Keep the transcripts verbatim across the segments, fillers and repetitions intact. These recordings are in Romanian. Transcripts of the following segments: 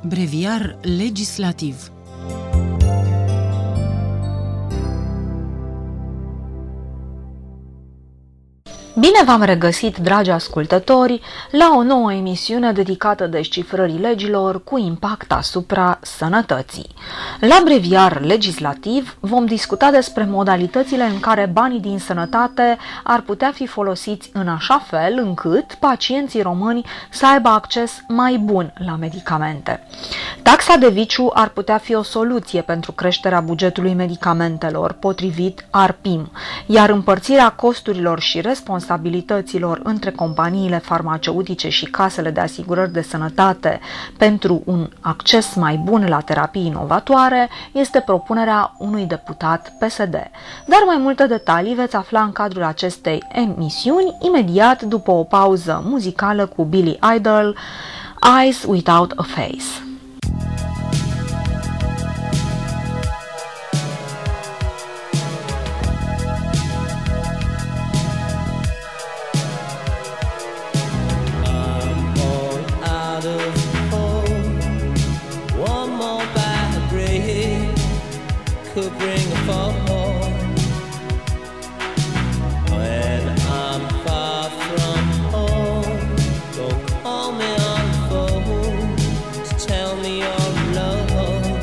Breviar legislativ. Bine v-am regăsit, dragi ascultători, la o nouă emisiune dedicată descifrării legilor cu impact asupra sănătății. La Breviar legislativ vom discuta despre modalitățile în care banii din sănătate ar putea fi folosiți în așa fel încât pacienții români să aibă acces mai bun la medicamente. Taxa de viciu ar putea fi o soluție pentru creșterea bugetului medicamentelor, potrivit ARPIM, iar împărțirea costurilor și responsabilităților între companiile farmaceutice și casele de asigurări de sănătate pentru un acces mai bun la terapii inovatoare este propunerea unui deputat P S D. Dar mai multe detalii veți afla în cadrul acestei emisiuni, imediat după o pauză muzicală cu Billy Idol, Eyes Without a Face. Could bring a fall when I'm far from home. Don't call me on the phone to tell me you're alone.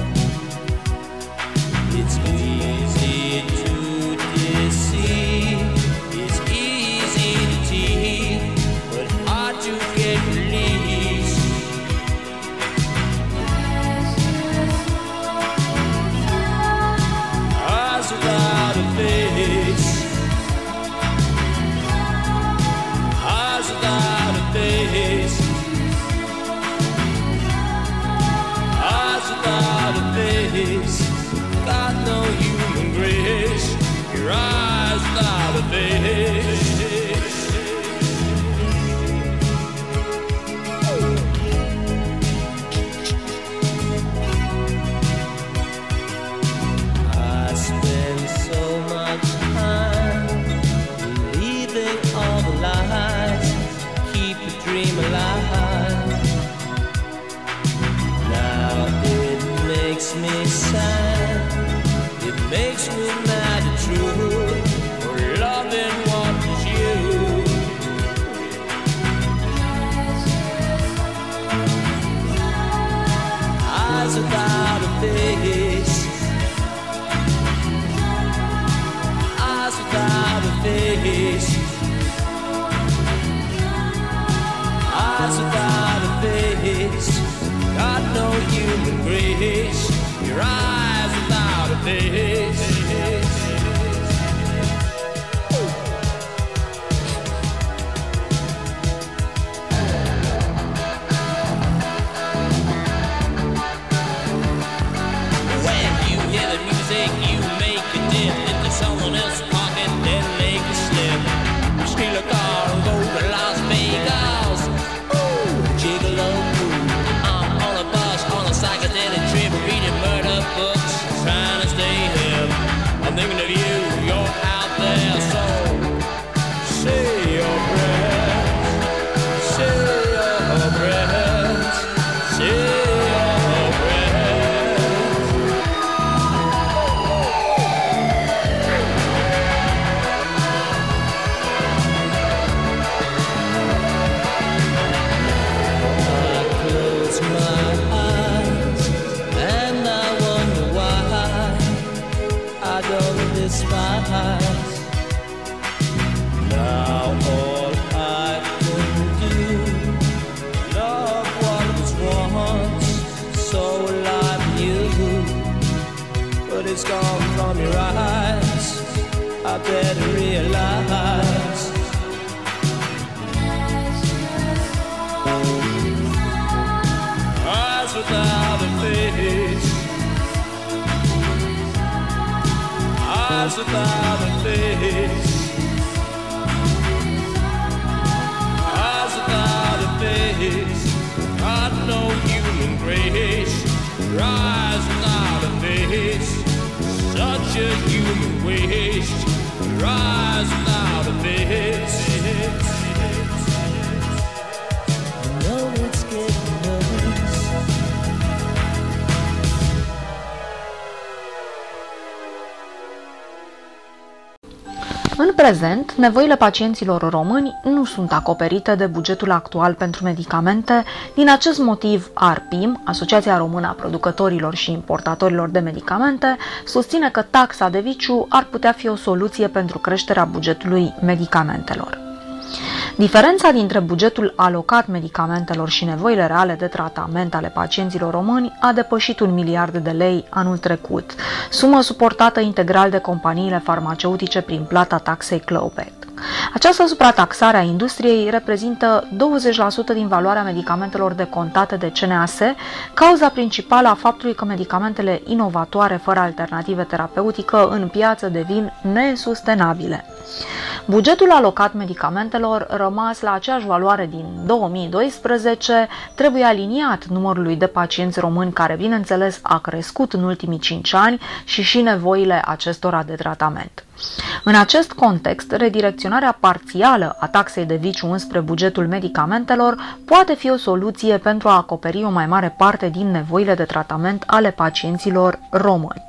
It's easy to deceive, it's easy to tease, but hard to get released. Without a face, eyes without a face, eyes without a face, got no human grace, your eyes without a face. Dream alive. Now it makes me sad, it makes me mad and true, for loving what is you. Eyes without a face, eyes without a face, eyes without a face, got no human grace, your eyes without a face. When you hear the music, you make a dip into someone else's pocket, then make a slip. You steal a car and go to Las Vegas. Psychedelic trip, reading murder books, trying to stay hip. I'm thinking of you, you're out there, so say your prayers, say your prayers, say your prayers. I close my eyes and I wonder why I don't despise. Now all I can do, love what was once so alive in you, but it's gone from your eyes, I better realize. Eyes without a face, eyes without a face, eyes without a face, got no human grace, your eyes without a face, such a human waste, your eyes without a face. No, it's getting worse. În prezent, nevoile pacienților români nu sunt acoperite de bugetul actual pentru medicamente. Din acest motiv, A R P I M, Asociația Română a Producătorilor și Importatorilor de Medicamente, susține că taxa de viciu ar putea fi o soluție pentru creșterea bugetului medicamentelor. Diferența dintre bugetul alocat medicamentelor și nevoile reale de tratament ale pacienților români a depășit un miliard de lei anul trecut, sumă suportată integral de companiile farmaceutice prin plata taxei clawback. Această suprataxare a industriei reprezintă douăzeci la sută din valoarea medicamentelor decontate de C N A S, cauza principală a faptului că medicamentele inovatoare fără alternative terapeutică în piață devin nesustenabile. Bugetul alocat medicamentelor, rămas la aceeași valoare din două mii doisprezece, trebuie aliniat numărului de pacienți români care, bineînțeles, a crescut în ultimii cinci ani și și nevoile acestora de tratament. În acest context, redirecționarea parțială a taxei de viciu înspre bugetul medicamentelor poate fi o soluție pentru a acoperi o mai mare parte din nevoile de tratament ale pacienților români.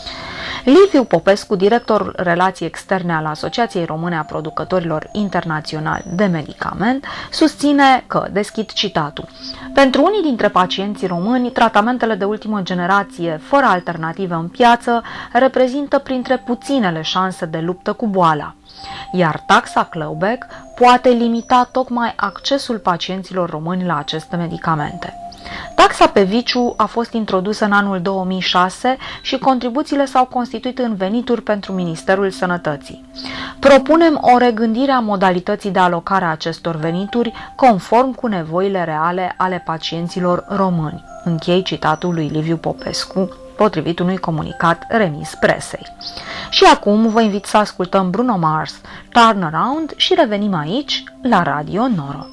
Liviu Popescu, director relații externe al Asociației Române a Producătorilor Internaționali de Medicament, susține că, deschid citatul, pentru unii dintre pacienții români, tratamentele de ultimă generație, fără alternative în piață, reprezintă printre puținele șanse de luptă cu boala, iar taxa clawback poate limita tocmai accesul pacienților români la aceste medicamente. Taxa pe viciu a fost introdusă în anul două mii șase și contribuțiile s-au constituit în venituri pentru Ministerul Sănătății. Propunem o regândire a modalității de alocare a acestor venituri conform cu nevoile reale ale pacienților români. Închei citatul lui Liviu Popescu, potrivit unui comunicat remis presei. Și acum vă invit să ascultăm Bruno Mars, Turnaround, și revenim aici la Radio Noro.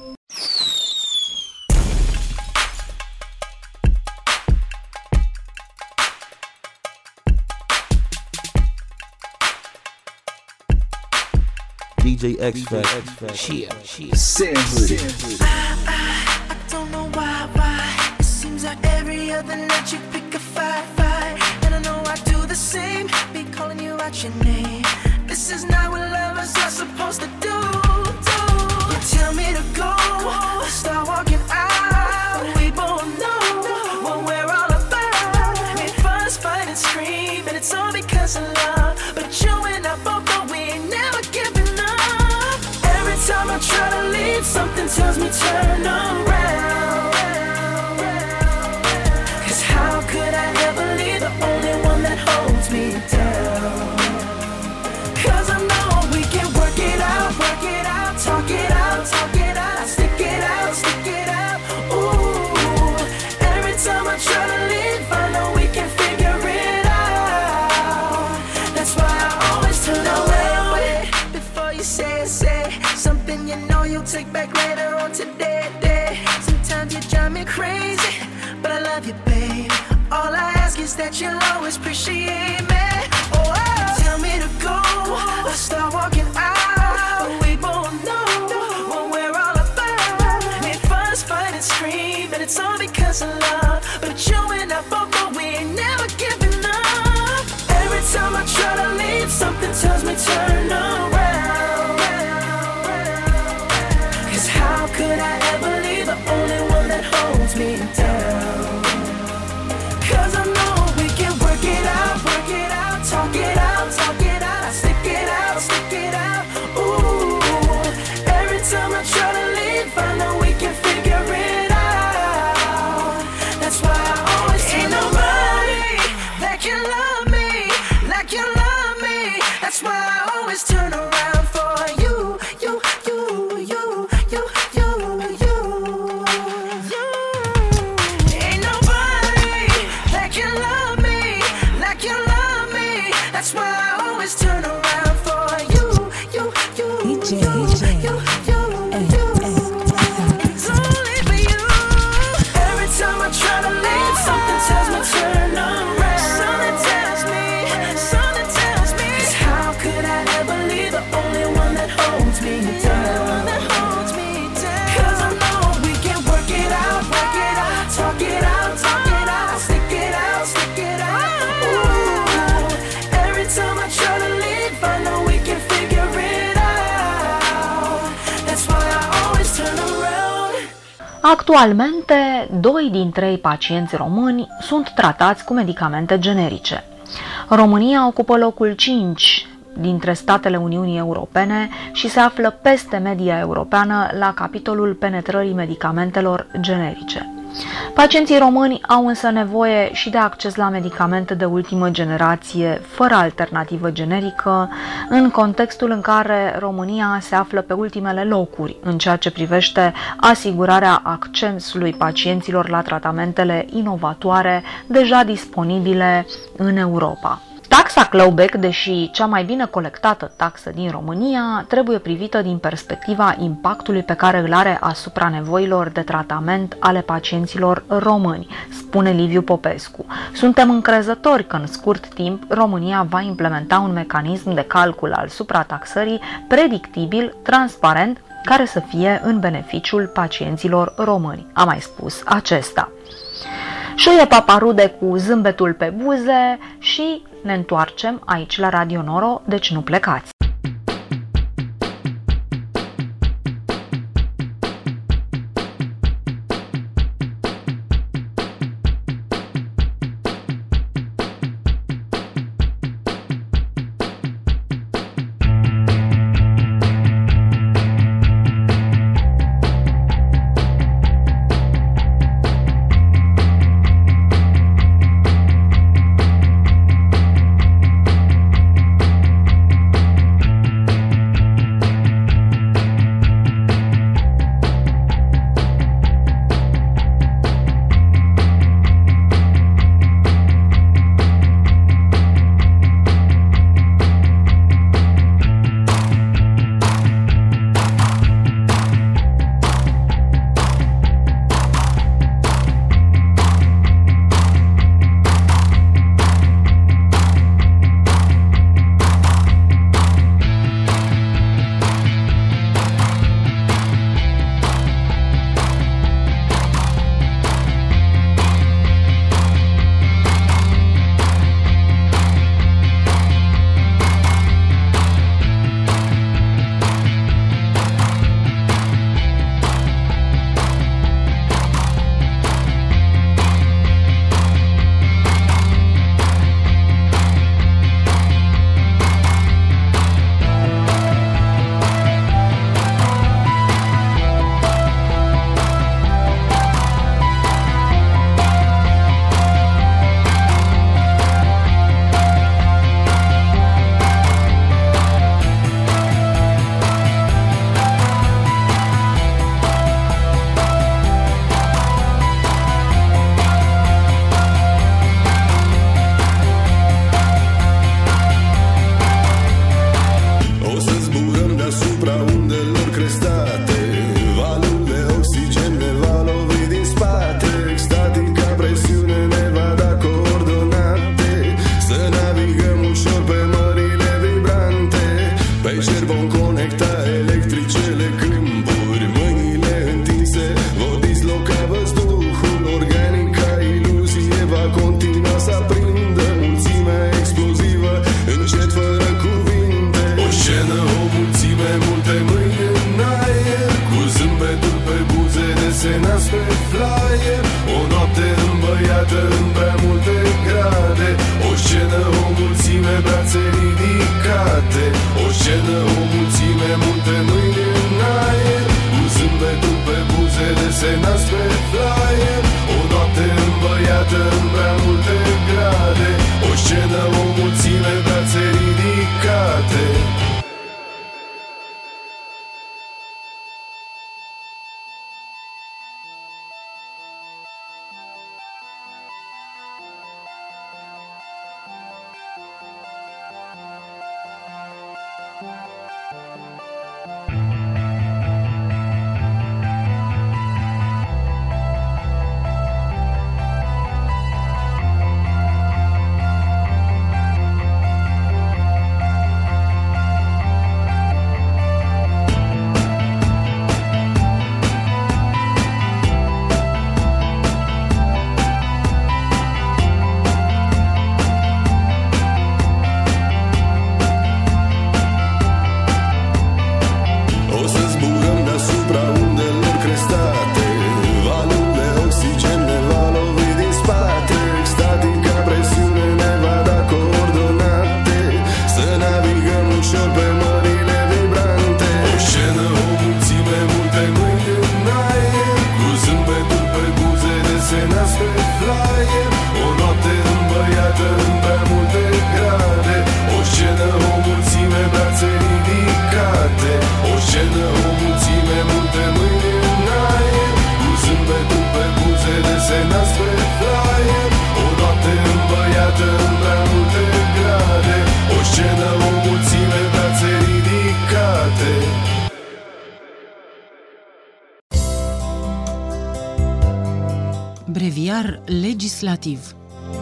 D J X-Factor, Yeah, yeah. Sandwood. I, I, I don't know why, why. It seems like every other night you pick a fight, fight. And I know I do the same, be calling you out your name. This is not what lovers are supposed to do, do. You tell me to go, start walking out. We both know what we're all about. We fuss, fight, and scream, and it's all because of love. But you and I both know we ain't never giving up. Every time I try to leave, something tells me turn around. Cause how could I ever leave the only one that holds me down? Cause I know we can work it out, work it out, talk it out, talk it out, stick it out, stick it out. Ooh, every time I try to leave, I know we can figure it out. That's why I always turn away before you say it, say something you know you'll take back later on today, day. Sometimes you drive me crazy, but I love you, babe. All I ask is that you'll always appreciate me. Oh, tell me to go, I start walking out. We both know what we're all about. We fuss, fight, and scream, and it's all because of love. But you and I both know we ain't never giving up. Every time I try to leave, something tells me turn around. Cause how could I ever leave the only one that holds me down? Cause I know we can work it out, work it out, talk it out, talk it out, stick it out, stick it out. Ooh, every time I try to leave, I know we can figure it out. That's why I always ain't nobody that can love me like you love me. That's why I always turn around. Actualmente, doi din trei pacienți români sunt tratați cu medicamente generice. România ocupă locul cinci dintre statele Uniunii Europene și se află peste media europeană la capitolul penetrării medicamentelor generice. Pacienții români au însă nevoie și de acces la medicamente de ultimă generație, fără alternativă generică, în contextul în care România se află pe ultimele locuri în ceea ce privește asigurarea accesului pacienților la tratamentele inovatoare deja disponibile în Europa. Taxa clawback, deși cea mai bine colectată taxă din România, trebuie privită din perspectiva impactului pe care îl are asupra nevoilor de tratament ale pacienților români, spune Liviu Popescu. Suntem încrezători că în scurt timp România va implementa un mecanism de calcul al suprataxării predictibil, transparent, care să fie în beneficiul pacienților români, a mai spus acesta. Șoie Paparude cu zâmbetul pe buze și ne întoarcem aici la Radio Noro, deci nu plecați! Breviar legislativ.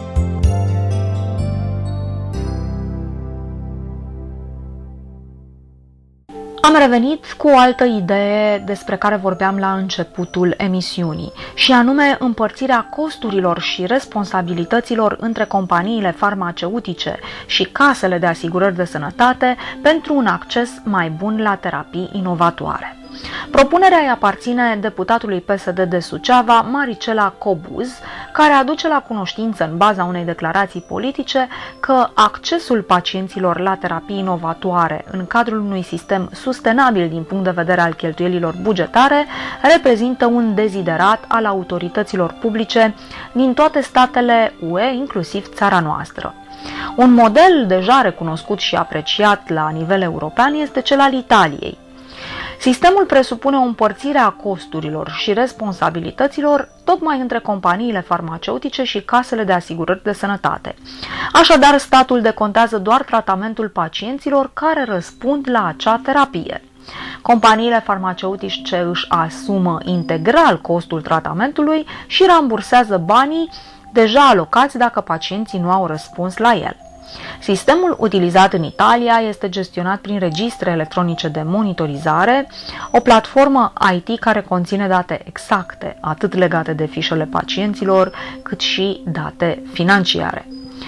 Am revenit cu o altă idee despre care vorbeam la începutul emisiunii, și anume împărțirea costurilor și responsabilităților între companiile farmaceutice și casele de asigurări de sănătate pentru un acces mai bun la terapii inovatoare. Propunerea îi aparține deputatului P S D de Suceava, Maricela Cobuz, care aduce la cunoștință în baza unei declarații politice că accesul pacienților la terapii inovatoare în cadrul unui sistem sustenabil din punct de vedere al cheltuielilor bugetare reprezintă un deziderat al autorităților publice din toate statele U E, inclusiv țara noastră. Un model deja recunoscut și apreciat la nivel european este cel al Italiei. Sistemul presupune o împărțire a costurilor și responsabilităților tocmai între companiile farmaceutice și casele de asigurări de sănătate. Așadar, statul decontează doar tratamentul pacienților care răspund la acea terapie. Companiile farmaceutice își asumă integral costul tratamentului și rambursează banii deja alocați dacă pacienții nu au răspuns la el. Sistemul utilizat în Italia este gestionat prin registre electronice de monitorizare, o platformă I T care conține date exacte, atât legate de fișele pacienților, cât și date financiare.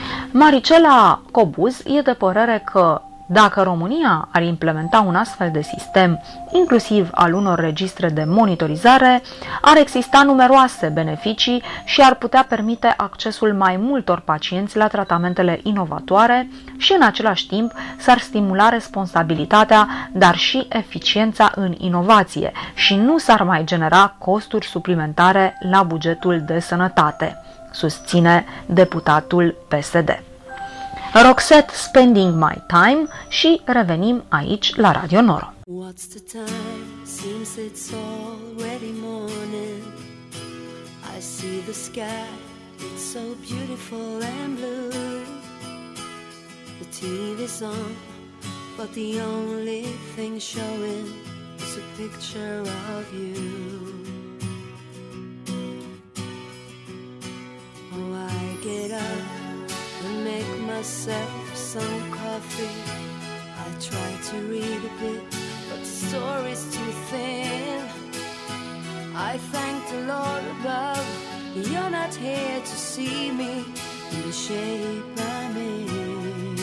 Maricela Cobuz e de părere că dacă România ar implementa un astfel de sistem, inclusiv al unor registre de monitorizare, ar exista numeroase beneficii și ar putea permite accesul mai multor pacienți la tratamentele inovatoare și în același timp s-ar stimula responsabilitatea, dar și eficiența în inovație și nu s-ar mai genera costuri suplimentare la bugetul de sănătate, susține deputatul P S D. Roxette, Spending My Time, și revenim aici la Radio Noro. What's the time? Seems it's already morning. I see the sky, it's so beautiful and blue. The T V's on, but the only thing showing is a picture of you. Oh, I get up and make myself some coffee. I try to read a bit, but the story's too thin. I thank the Lord above, you're not here to see me in the shape I'm in.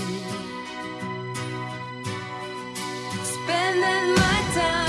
Spending my time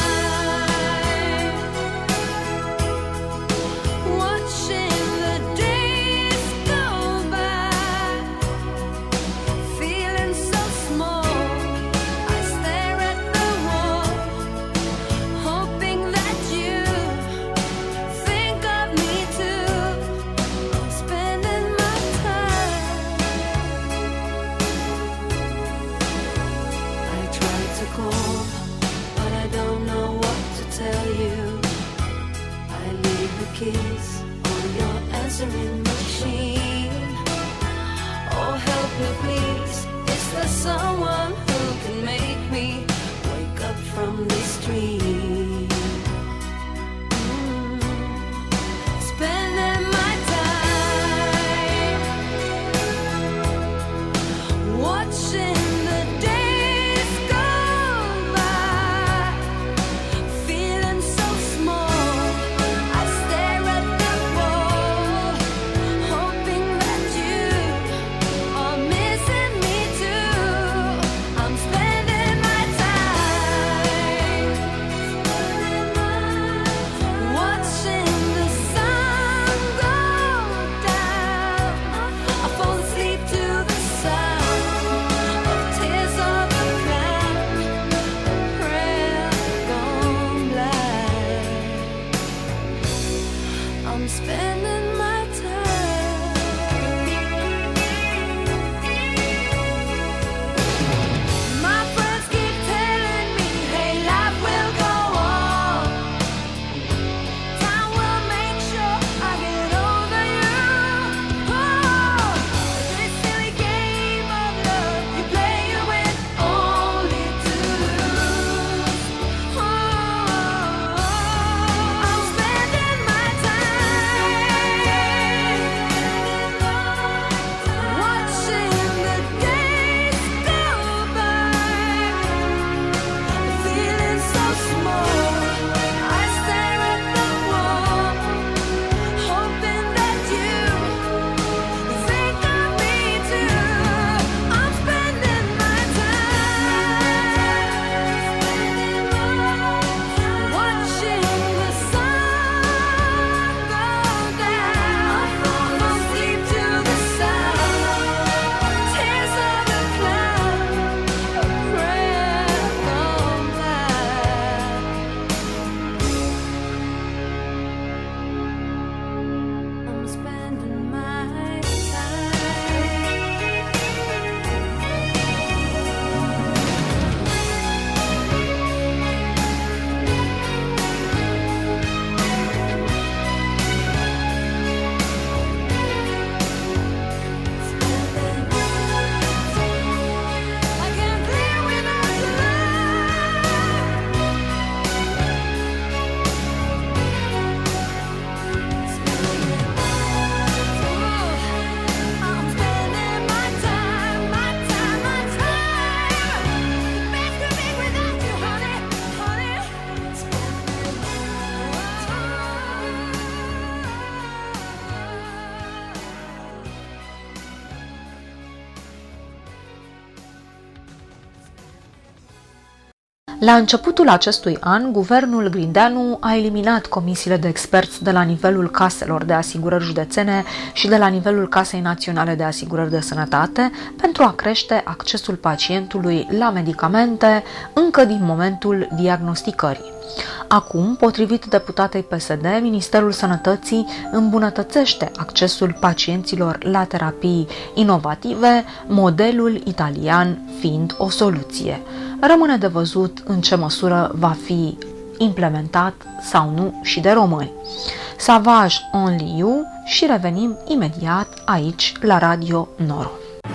keys on your answering machine. Oh, help me please, is there someone who can make me wake up from this dream? Mm. Spending my time watching the days go by, feeling so small. I stare at the wall, hoping that you are missing me too. I'm spending my time watching the sun go down. I fall asleep to the sound of tears of a clown, a prayer gone blind. I'm spending my time. My friends keep telling me, hey, life will go on. Time will make sure I get over you. Oh, this silly game of love, you play it with only to lose. Oh, I'm spending my time La începutul acestui an, guvernul Grindeanu a eliminat comisiile de experți de la nivelul caselor de asigurări județene și de la nivelul Casei Naționale de Asigurări de Sănătate pentru a crește accesul pacientului la medicamente încă din momentul diagnosticării. Acum, potrivit deputatei P S D, Ministerul Sănătății îmbunătățește accesul pacienților la terapii inovative, modelul italian fiind o soluție. Rămâne de văzut în ce măsură va fi implementat sau nu și de români. Savage Only You și revenim imediat aici la Radio Noro.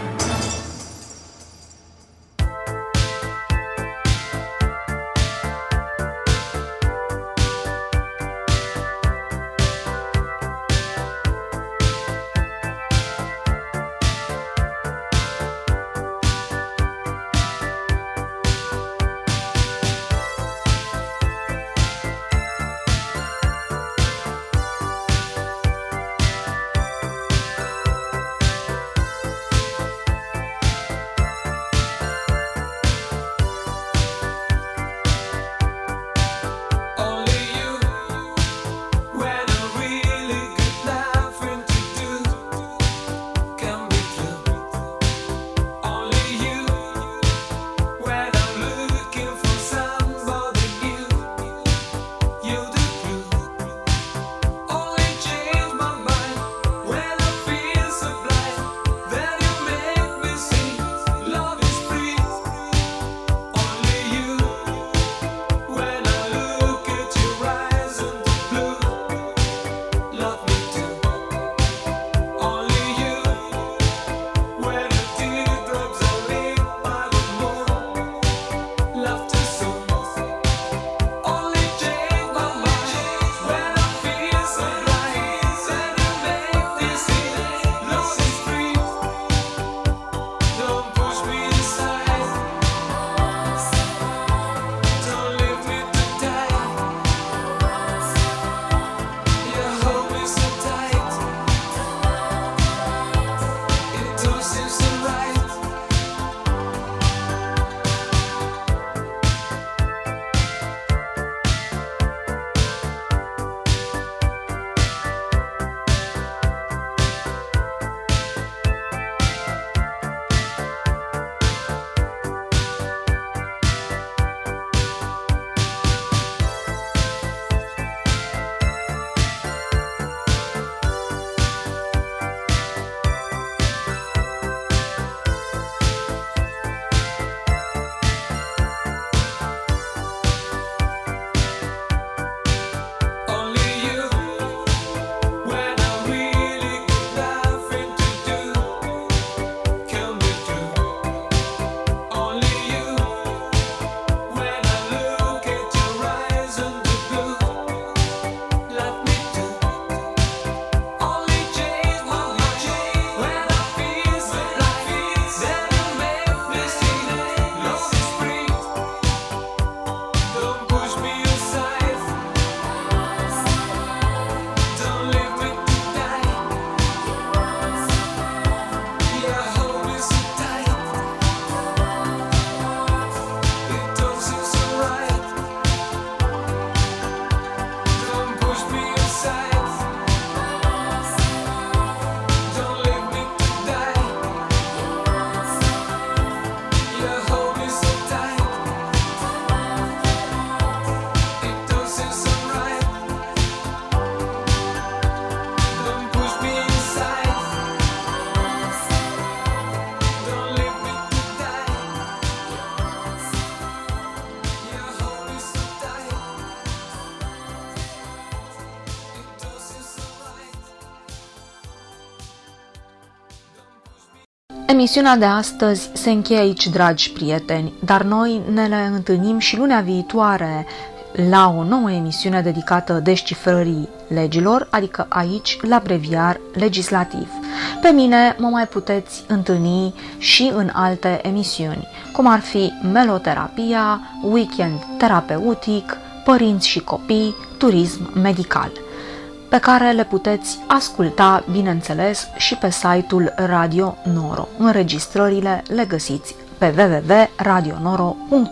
Emisiunea de astăzi se încheie aici, dragi prieteni, dar noi ne le întâlnim și lunea viitoare la o nouă emisiune dedicată descifrării legilor, adică aici, la Breviar Legislativ. Pe mine mă mai puteți întâlni și în alte emisiuni, cum ar fi Meloterapia, Weekend Terapeutic, Părinți și Copii, Turism Medical, pe care le puteți asculta, bineînțeles, și pe site-ul Radio Noro. Înregistrările le găsiți pe w w w punct radio noro punct ro.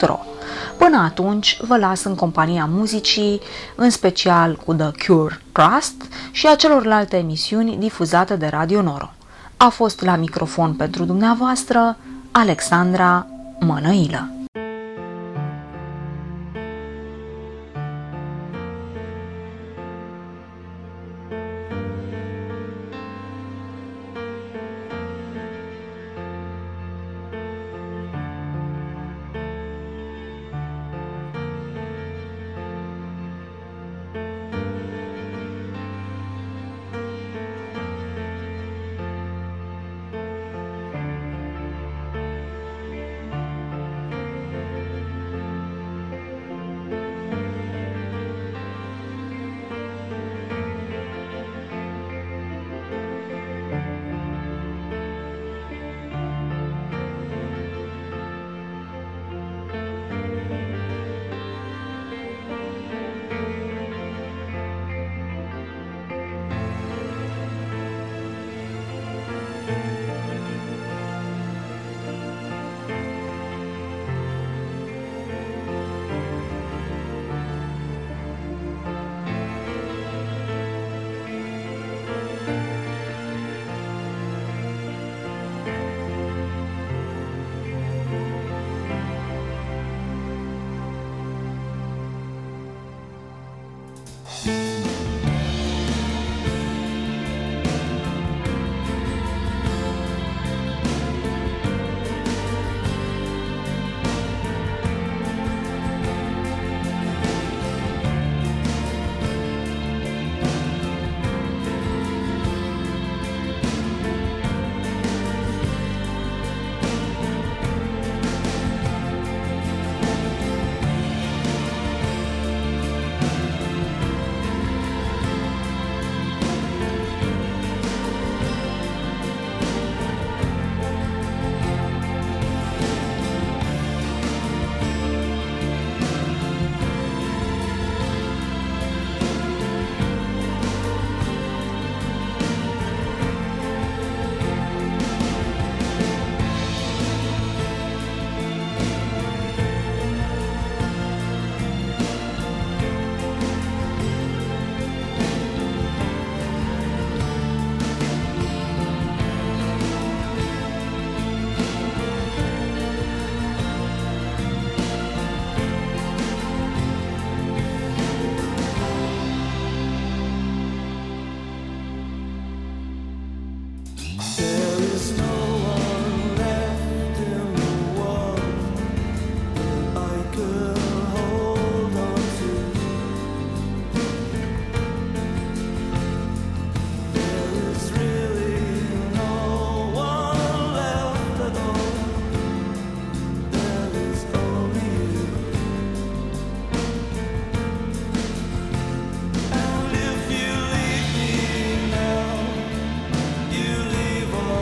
Până atunci, vă las în compania muzicii, în special cu The Cure Trust și a celorlalte emisiuni difuzate de Radio Noro. A fost la microfon pentru dumneavoastră Alexandra Mănăilă. Leave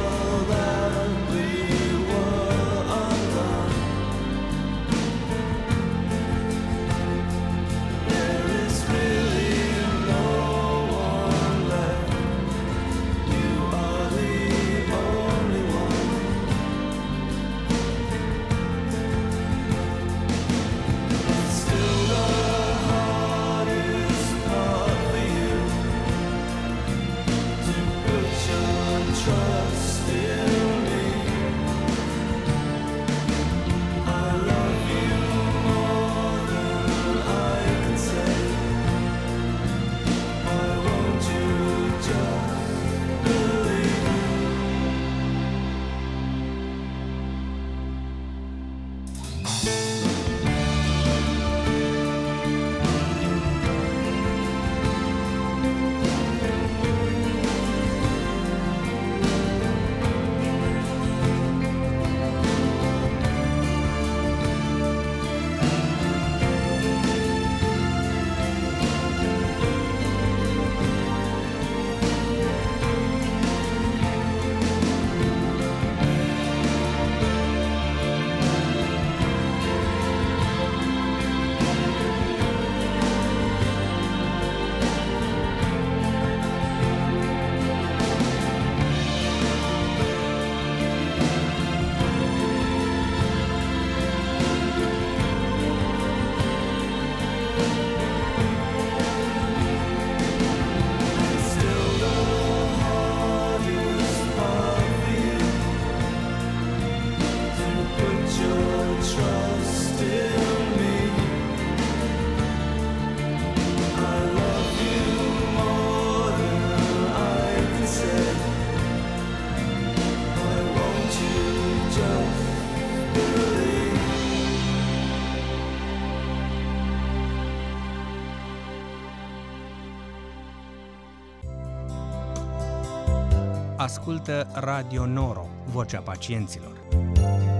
Ascultă Radio Noro, vocea pacienților.